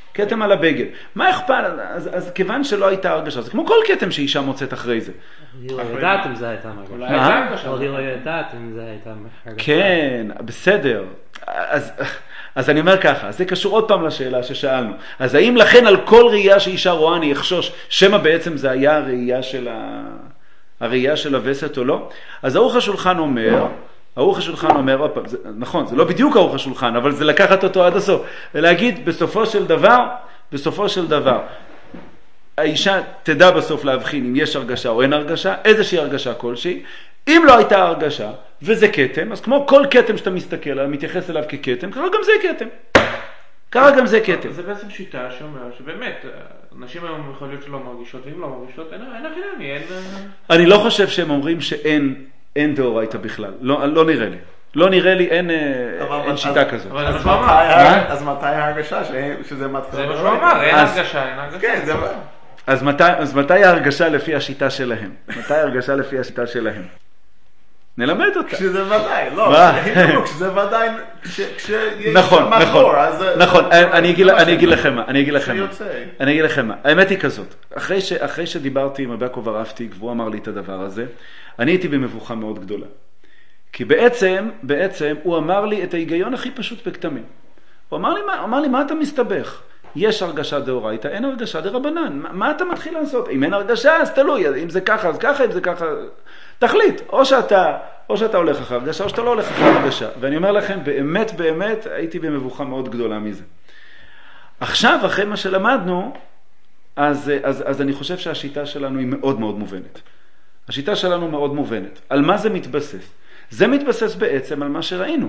כתם על הבגד. מה אכפת? אז, אז כיוון שלא הייתה הרגשה, זה כמו כל כתם שאישה מוצאת אחרי זה. היא לא יודעת אם זה הייתה מרגשה. אולי הייתה הרגשה. אבל היא לא יודעת אם זה הייתה הרגשה. כן, בסדר. אז, אז אני אומר ככה, זה קשור עוד פעם לשאלה ששאלנו. אז האם לכן על כל ראייה שאישה רואה אני אחשוש, שמה בעצם זה היה הראייה של, ה... הראייה של הווסת או לא? אז ערוך השולחן אומר, ערוך השולחן אומר, עוד פעם, זה, נכון, זה לא בדיוק ערוך השולחן, אבל זה לקחת אותו עד הסוף. ולהגיד, בסופו של דבר, בסופו של דבר, האישה תדע בסוף להבחין אם יש הרגשה או אין הרגשה, איזושהי הרגשה כלשהי. אם לא הייתה הרגשה, וזה כתם, אז כמו כל כתם שאתה מסתכל עליו, מתייחס אליו ככתם, ככה גם זה כתם. ככה גם זה כתם. זה בעצם שיטה שאומר שבאמת, נשים היום יכול להיות שלא מרגישות, ואם לא מרגישות, אין הכי אין... אני לא חושב שהם אומרים שאין אין דאורייתא בכלל. לא, לא נראה לי. לא נראה לי, אין, אין שיטה כזאת. אז מתי ההרגשה שזה מתחיל? זה מה שהוא אמר, אין הרגשה, אין הרגשה. כן, זה... אז מתי, אז מתי ההרגשה לפי השיטה שלהם? מתי ההרגשה לפי השיטה שלהם? נלמד אותה. כשזה ודאי, לא, כשזה ודאי, כשיש נכון, מחור, נכון, אני אגיד לכם מה, אני אגיד לכם מה, אני אגיד לכם מה, האמת היא כזאת, אחרי שדיברתי עם הבקו ורפטיק, והוא אמר לי את הדבר הזה, אני הייתי במבוכה מאוד גדולה. כי בעצם, בעצם, הוא אמר לי את ההיגיון הכי פשוט בכתמים. הוא אמר לי, הוא אמר לי, מה אתה מסתבך? יש הרגשה דאורייתא, אין הרגשה דרבנן. מה, מה אתה מתחיל לעשות? אם אין הרגשה, אז תלוי. אם זה ככה, אז ככה, אם זה ככה... תחליט. או שאתה, או שאתה הולך אחרי הרגשה, או שאתה לא הולך אחרי הרגשה. ואני אומר לכם, באמת, באמת, הייתי במבוכה מאוד גדולה מזה. עכשיו, אחרי מה שלמדנו, אז, אז, אז אני חושב שהשיטה שלנו היא מאוד מאוד מובנת. השיטה שלנו מאוד מובנת. על מה זה מתבסס? זה מתבסס בעצם על מה שראינו.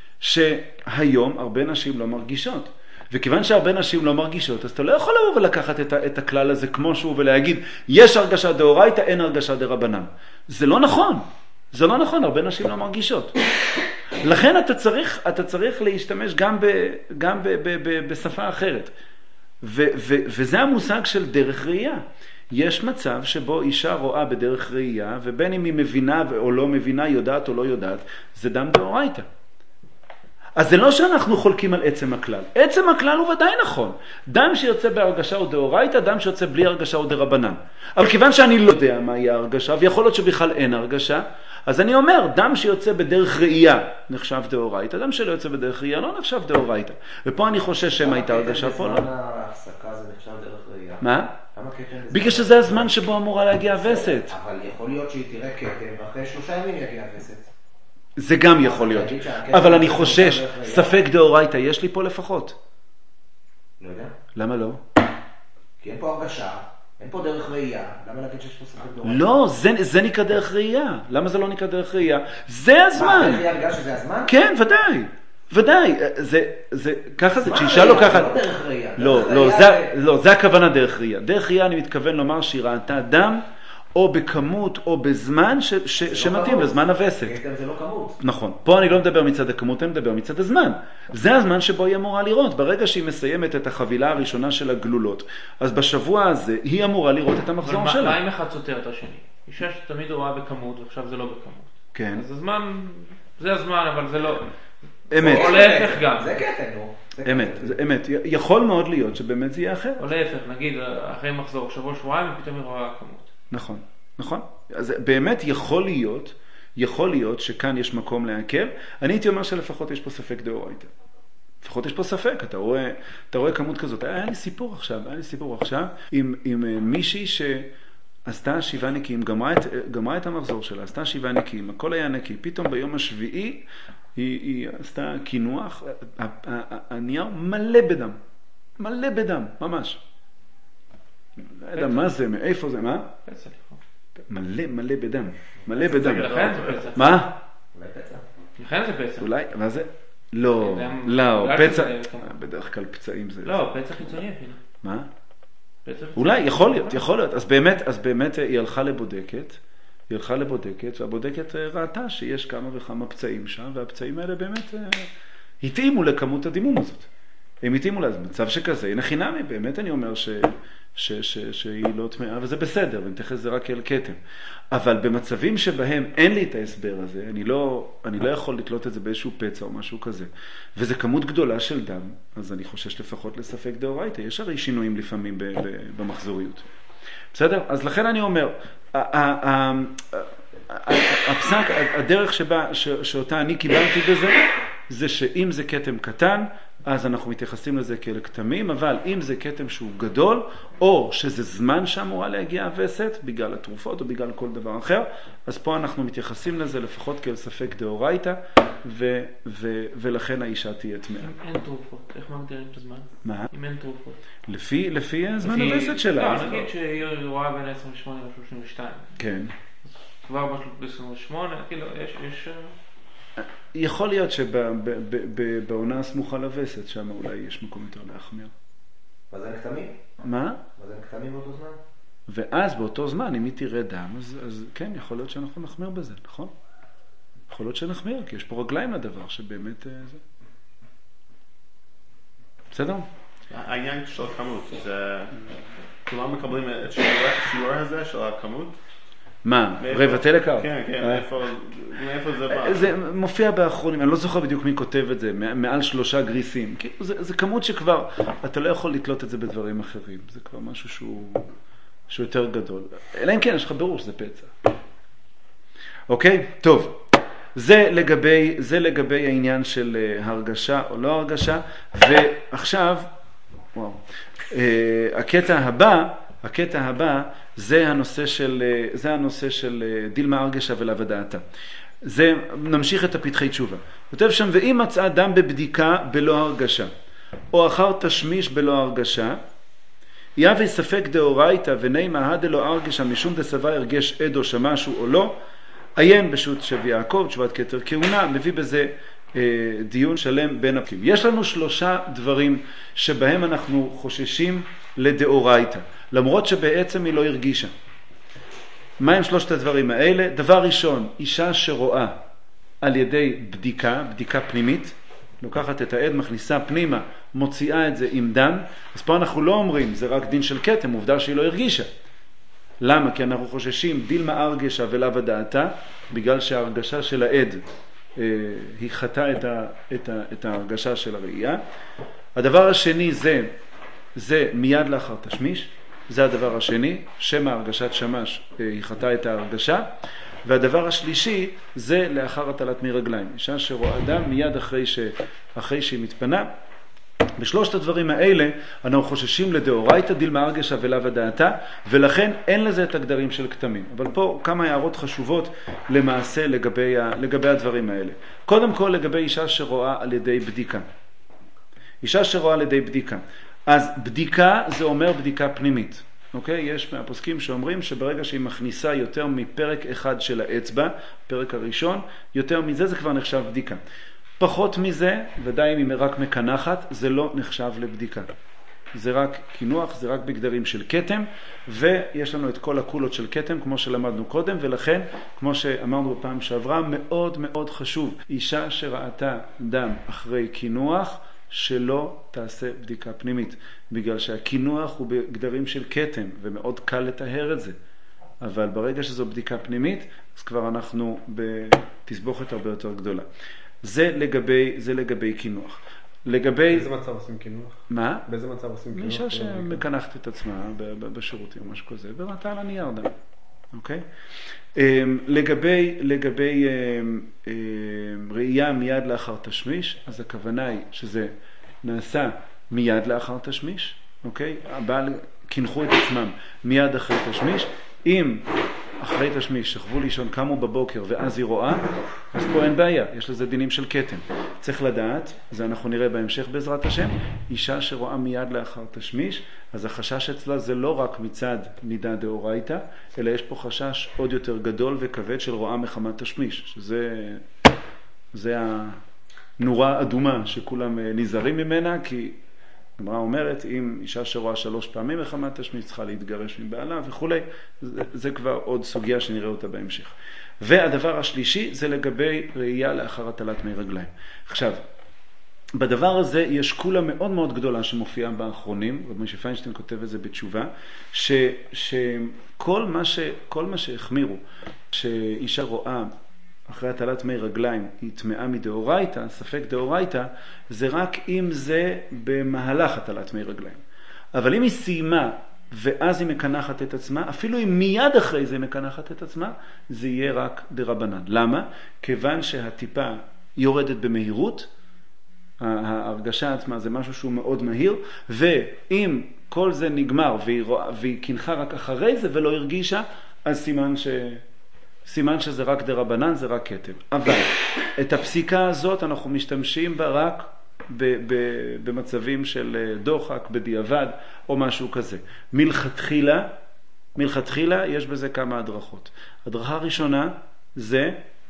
שהיום הרבה נשים לא מרגישות. וכיוון שהרבה נשים לא מרגישות, אז אתה לא יכול לבוא ולקחת את, את הכלל הזה כמו שהוא ולהגיד, יש הרגשה דאורייתא, אין הרגשה דרבנן. זה לא נכון. זה לא נכון, הרבה נשים לא מרגישות. לכן אתה צריך, אתה צריך להשתמש גם, ב, גם ב, ב, ב, בשפה אחרת. ו, ו, וזה המושג של דרך ראייה. יש מצב שבו אישה רואה בדרך ראייה, ובין אם היא מבינה או לא מבינה, יודעת או לא יודעת, זה דם דאורייתא. אז זה לא שאנחנו חולקים על עצם הכלל. עצם הכלל הוא ודאי נכון. דם שיוצא בהרגשה הוא דאורייתא, דם שיוצא בלי הרגשה הוא דרבנן. אבל כיוון שאני לא יודע מה היא ההרגשה, ויכול להיות שבכלל אין הרגשה, אז אני אומר, דם שיוצא בדרך ראייה נחשב דאורייתא, דם שלא יוצא בדרך ראייה לא נחשב דאורייתא. ופה אני חושש שמה הייתה הרגשה פה, לא? בזמן ההפסקה זה נחשב דרך ראייה. מה? בגלל שזה הזמן שבו אמורה להגיע הווסת. אבל יכול להיות שהיא תראה כתם, ואחרי שלושה ימים יגיע הווסת. זה גם יכול להיות. אבל אני חושש, ספק דאורייתא יש לי פה לפחות. לא יודע. למה לא? כי אין פה הרגשה, אין פה דרך ראייה. למה להגיד שיש פה ספק דאורייתא? לא, זה נקרא דרך ראייה. למה זה לא נקרא דרך ראייה? זה הזמן. מה, דרך ראייה בגלל שזה הזמן? כן, ודאי. ודאי. זה, ככה זה, כשאישה לוקחת... לא דרך ראייה. לא, זה הכוונה דרך ראייה. דרך ראייה אני מתכוון לומר שהיא ראתה דם, או בכמות או בזמן ש- ש- שמתאים לזמן הווסת. זה לא כמות. נכון. פה אני לא מדבר מצד הכמות, אני מדבר מצד הזמן. זה הזמן שבו היא אמורה לראות. ברגע שהיא מסיימת את החבילה הראשונה של הגלולות, אז בשבוע הזה היא אמורה לראות את המחזור שלה. אבל מה אם אחד סותר את השני? אישה שתמיד רואה בכמות, ועכשיו זה לא בכמות. כן. אז הזמן, זה הזמן, אבל זה לא... אמת. או להפך גם. זה קטן, נו. אמת, זה אמת. יכול מאוד להיות שבאמת זה יהיה אחר. או להפך, נגיד, אחרי מחזור שבוע שבועיים, ופתאום היא רואה כמות. נכון, נכון. אז באמת יכול להיות, יכול להיות שכאן יש מקום להקל. אני הייתי אומר שלפחות יש פה ספק דאורייתא. לפחות יש פה ספק, אתה רואה, אתה רואה כמות כזאת. היה לי סיפור עכשיו, היה לי סיפור עכשיו עם, עם מישהי שעשתה שבעה נקיים, גמרה את, גמרה את המחזור שלה, עשתה שבעה נקיים, הכל היה נקי. פתאום ביום השביעי היא, היא עשתה כינוח, הנייר מלא בדם, מלא בדם, ממש. לא יודע מה זה, מאיפה זה, מה? פצע. מלא, מלא בדם. מלא בדם. לכן זה פצע. מה? אולי פצע. לכן זה פצע. אולי, מה זה? לא, לא, פצע. בדרך כלל פצעים זה... לא, פצע חיצוני אפילו. מה? אולי, יכול להיות, יכול להיות. אז באמת, אז באמת היא הלכה לבודקת, היא הלכה לבודקת, והבודקת ראתה שיש כמה וכמה פצעים שם, והפצעים האלה באמת התאימו לכמות הדימום הזאת. הם התאימו לה, מצב שכזה, הנה חינמי, באמת אני אומר ש, ש, ש, שהיא לא טמאה, וזה בסדר, ונתייחס זה רק אל כתם. אבל במצבים שבהם אין לי את ההסבר הזה, אני לא, אני לא יכול לתלות את זה באיזשהו פצע או משהו כזה, וזה כמות גדולה של דם, אז אני חושש לפחות לספק דאורייתא, יש הרי שינויים לפעמים ב, ב, במחזוריות. בסדר? אז לכן אני אומר, הפסק, הדרך שבה, שאותה אני קיבלתי בזה, זה שאם זה כתם קטן, אז אנחנו מתייחסים לזה כאל כתמים, אבל אם זה כתם שהוא גדול, או שזה זמן שאמורה להגיע הווסת, בגלל התרופות או בגלל כל דבר אחר, אז פה אנחנו מתייחסים לזה לפחות כאל ספק דאורייתא, ו- ו- ולכן האישה תהיה טמאה. אם אין תרופות, איך מגדירים את הזמן? מה? אם אין תרופות. לפי, לפי הזמן הווסת שלה. לא, נגיד שהיא רואה בין עשרים ושמונה ל-שלושים ושתיים. כן. כבר ב-עשרים ושמונה, כאילו, יש... יש... יכול להיות שבעונה הסמוכה לווסת, שם אולי יש מקום יותר להחמיר. אז אין כתמים? מה? אז אין כתמים באותו זמן? ואז באותו זמן, אם היא תראה דם, אז, אז כן, יכול להיות שאנחנו נחמיר בזה, נכון? יכול להיות שנחמיר, כי יש פה רגליים לדבר שבאמת זה. בסדר? העניין של הכמות, זה... כולם מקבלים את השיעור הזה של הכמות? מה? רבע טלקארט? כן, כן, מאיפה זה בא? זה מופיע באחרונים, אני לא זוכר בדיוק מי כותב את זה, מעל שלושה גריסים. זה כמות שכבר, אתה לא יכול לתלות את זה בדברים אחרים. זה כבר משהו שהוא יותר גדול. אלא אם כן, יש לך ברור שזה פצע. אוקיי? טוב. זה לגבי, זה לגבי העניין של הרגשה או לא הרגשה. ועכשיו, וואו, הקטע הבא, הקטע הבא זה הנושא של, זה הנושא של דילמה הרגשה ולאו דעתה. זה, נמשיך את הפתחי תשובה. כותב שם, ואם מצאה דם בבדיקה בלא הרגשה, או אחר תשמיש בלא הרגשה, יהווה ספק דאורייתא ונימה הדלא הרגשה משום דסבה הרגש עד או שמשהו או לא, עיין בשו"ת שבי יעקב, תשובת כתר כהונה, מביא בזה אה, דיון שלם בין הפכים. יש לנו שלושה דברים שבהם אנחנו חוששים לדאורייתא, למרות שבעצם היא לא הרגישה. מה הם שלושת הדברים האלה? דבר ראשון, אישה שרואה על ידי בדיקה, בדיקה פנימית, לוקחת את העד, מכניסה פנימה, מוציאה את זה עם דם, אז פה אנחנו לא אומרים, זה רק דין של כתם, עובדה שהיא לא הרגישה. למה? כי אנחנו חוששים דילמה הרגשה ולאו דעתה, בגלל שההרגשה של העד אה, היא חטאה את, ה, את, ה, את ההרגשה של הראייה. הדבר השני זה, זה מיד לאחר תשמיש, זה הדבר השני, שם ההרגשת שמש אה, היא חטאה את ההרגשה. והדבר השלישי זה לאחר הטלת מרגליים, אישה שרואה דם מיד אחרי, ש, אחרי שהיא מתפנה. בשלושת הדברים האלה אנחנו חוששים לדאורייתא דילמה הרגשה ולאו דעתה, ולכן אין לזה את הגדרים של כתמים. אבל פה כמה הערות חשובות למעשה לגבי, ה, לגבי הדברים האלה. קודם כל לגבי אישה שרואה על ידי בדיקה. אישה שרואה על ידי בדיקה. אז בדיקה זה אומר בדיקה פנימית. אוקיי? יש מהפוסקים שאומרים שברגע שהיא מכניסה יותר מפרק אחד של האצבע, פרק הראשון, יותר מזה זה כבר נחשב בדיקה. פחות מזה, ודאי אם היא רק מקנחת, זה לא נחשב לבדיקה. זה רק כינוח, זה רק בגדרים של כתם, ויש לנו את כל הקולות של כתם, כמו שלמדנו קודם, ולכן, כמו שאמרנו בפעם שעברה, מאוד מאוד חשוב, אישה שראתה דם אחרי כינוח, שלא תעשה בדיקה פנימית, בגלל שהכינוח הוא בגדרים של כתם, ומאוד קל לתאר את זה. אבל ברגע שזו בדיקה פנימית, אז כבר אנחנו בתסבוכת הרבה יותר גדולה. זה לגבי, זה לגבי כינוח. לגבי... באיזה מצב עושים כינוח? מה? באיזה מצב עושים כינוח? אישה שמקנחת את עצמה בשירותים או משהו כזה, וראתה על הנייר דם. אוקיי? לגבי, לגבי ראייה מיד לאחר תשמיש, אז הכוונה היא שזה נעשה מיד לאחר תשמיש, אוקיי? הבעל כינחו את עצמם מיד אחרי תשמיש. אם אחרי תשמיש שכבו לישון, קמו בבוקר ואז היא רואה, אז פה אין בעיה, יש לזה דינים של כתם. צריך לדעת, זה אנחנו נראה בהמשך בעזרת השם, אישה שרואה מיד לאחר תשמיש, אז החשש אצלה זה לא רק מצד מידה דאורייתא, אלא יש פה חשש עוד יותר גדול וכבד של רואה מחמת תשמיש, שזה זה הנורה אדומה שכולם נזהרים ממנה, כי הגמרא אומרת, אם אישה שרואה שלוש פעמים מחמת תשמיש צריכה להתגרש מבעלה וכו', זה, זה כבר עוד סוגיה שנראה אותה בהמשך. והדבר השלישי זה לגבי ראייה לאחר הטלת מי רגליים. עכשיו, בדבר הזה יש קולה מאוד מאוד גדולה שמופיעה באחרונים, רבי משה פיינשטיין כותב את זה בתשובה, ש, שכל מה, ש, כל מה שהחמירו, שאישה רואה אחרי הטלת מי רגליים היא טמאה מדאורייתא, ספק דאורייתא, זה רק אם זה במהלך הטלת מי רגליים. אבל אם היא סיימה ואז היא מקנחת את עצמה, אפילו אם מיד אחרי זה היא מקנחת את עצמה, זה יהיה רק דרבנן. למה? כיוון שהטיפה יורדת במהירות, ההרגשה עצמה זה משהו שהוא מאוד מהיר, ואם כל זה נגמר והיא, והיא קינחה רק אחרי זה ולא הרגישה, אז סימן, ש... סימן שזה רק דרבנן, זה רק כתם. אבל את הפסיקה הזאת אנחנו משתמשים בה רק ב... ב... במצבים של דוחק, בדיעבד או משהו כזה. מלכתחילה, מלכתחילה יש בזה כמה הדרכות. הדרכה הראשונה זה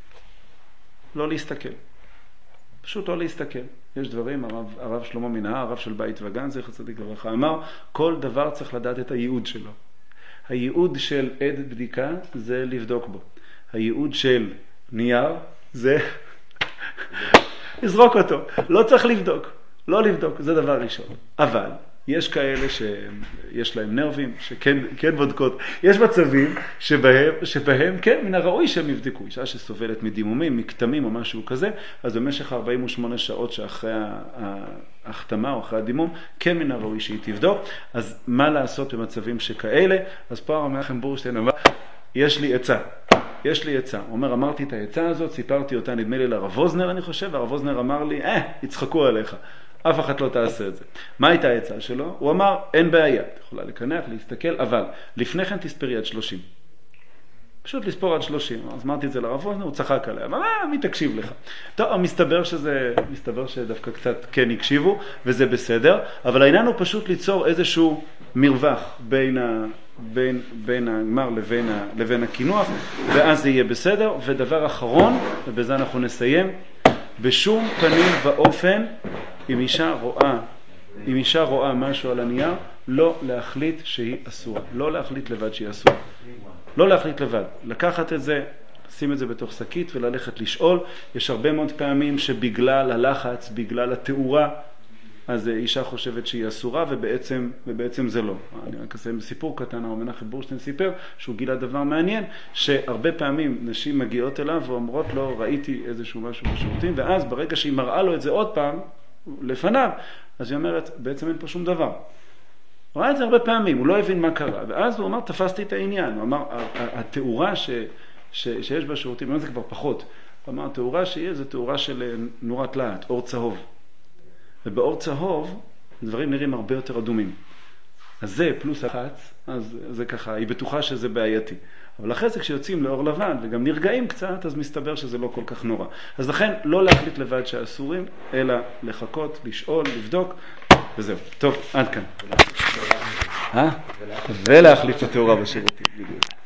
לא להסתכל. פשוט לא להסתכל. יש דברים, הרב, הרב שלמה מנהר, הרב של בית וגן, זכר צדיק לברכה, אמר, כל דבר צריך לדעת את הייעוד שלו. הייעוד של עד בדיקה זה לבדוק בו. הייעוד של נייר זה לזרוק אותו. לא צריך לבדוק. לא לבדוק, זה דבר ראשון. אבל יש כאלה שיש להם נרבים, שכן כן בודקות. יש מצבים שבהם, שבהם כן, מן הראוי שהם יבדקו. אישה שסובלת מדימומים, מקטמים או משהו כזה, אז במשך ארבעים ושמונה שעות שאחרי ההחתמה או אחרי הדימום, כן מן הראוי שהיא תבדוק. אז מה לעשות במצבים שכאלה? אז פה הרב מנחם בורשטיין אמר, יש לי עצה. יש לי עצה. הוא אומר, אמרתי את העצה הזאת, סיפרתי אותה, נדמה לי לרב ווזנר, אני חושב, והרב ווזנר אמר לי, אה, יצחקו עליך. אף אחד לא תעשה את זה. מה הייתה העצה שלו? הוא אמר, אין בעיה, את יכולה לקנח, להסתכל, אבל לפני כן תספרי עד שלושים. פשוט לספור עד שלושים. אז אמרתי את זה לרב ווזנר, הוא צחק עליה. אמר, אה, מי תקשיב לך? טוב, מסתבר שזה, מסתבר שדווקא קצת כן הקשיבו, וזה בסדר, אבל העניין הוא פשוט ליצור איזשהו מרווח בין ה... בין, בין הגמר לבין, ה, לבין הכינוח, ואז זה יהיה בסדר. ודבר אחרון, ובזה אנחנו נסיים, בשום פנים ואופן, אם אישה רואה, אם אישה רואה משהו על הנייר, לא להחליט שהיא אסורה. לא להחליט לבד שהיא אסורה. לא להחליט לבד. לקחת את זה, לשים את זה בתוך שקית וללכת לשאול. יש הרבה מאוד פעמים שבגלל הלחץ, בגלל התאורה, אז אישה חושבת שהיא אסורה, ובעצם, ובעצם זה לא. אני רק אסיים בסיפור קטן, הרב מנחם בורשטיין סיפר, שהוא גילה דבר מעניין, שהרבה פעמים נשים מגיעות אליו ואומרות לו, ראיתי איזשהו משהו בשירותים, ואז ברגע שהיא מראה לו את זה עוד פעם, לפניו, אז היא אומרת, בעצם אין פה שום דבר. הוא ראה את זה הרבה פעמים, הוא לא הבין מה קרה, ואז הוא אמר, תפסתי את העניין. הוא אמר, התאורה ש, ש, שיש בשירותים, זה כבר פחות. הוא אמר, התאורה שיהיה, זה תאורה של נורת להט, אור צהוב. ובאור צהוב, דברים נראים הרבה יותר אדומים. אז זה פלוס החץ, אז זה ככה, היא בטוחה שזה בעייתי. אבל אחרי זה כשיוצאים לאור לבן וגם נרגעים קצת, אז מסתבר שזה לא כל כך נורא. אז לכן לא להחליט לבד שהאסורים, אלא לחכות, לשאול, לבדוק, וזהו. טוב, עד כאן. ולהחליף את התאורה בשירותים.